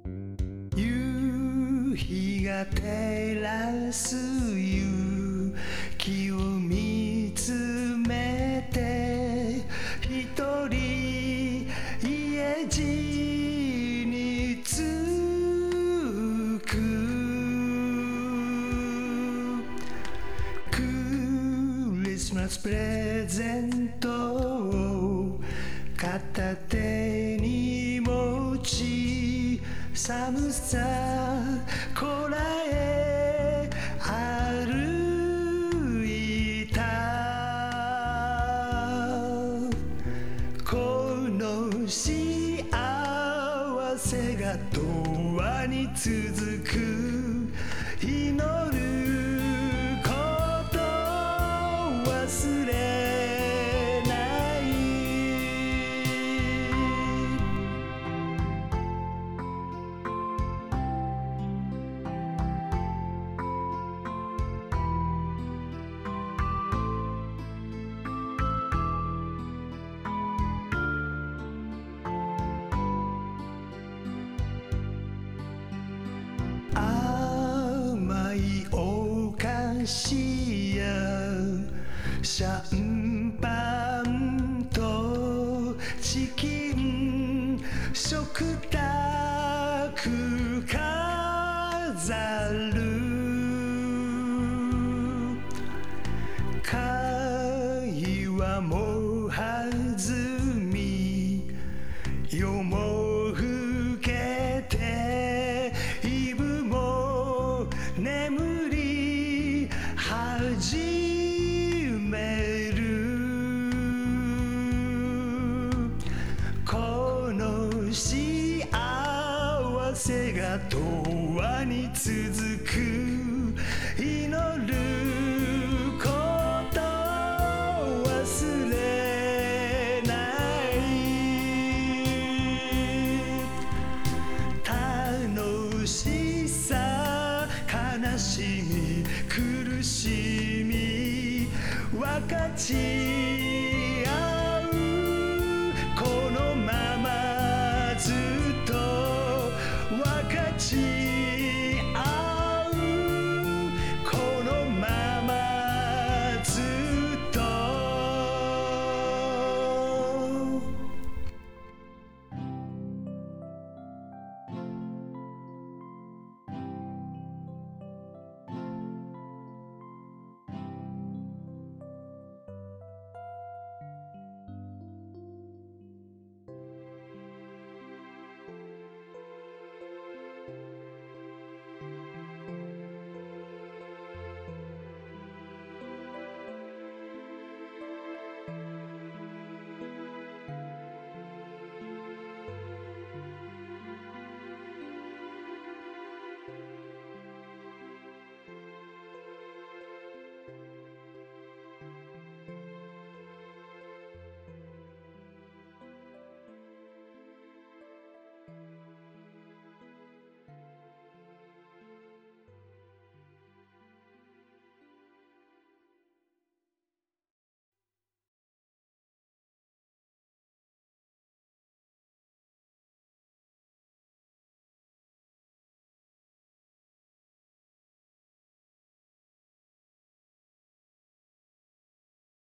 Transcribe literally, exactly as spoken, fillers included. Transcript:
夕日が照らす夕日を見つめて一人家路に着くクリスマスプレゼントを片手に持ち寒さこらえ歩いたこの幸せが永遠に続く祈ること忘れない甘いお菓子やシャンパンとチキン食卓飾る会話も弾み夜も更けてイブも眠り始めるこの幸せが永遠に続く祈ること忘れない楽しさ悲しみ苦しみ分かち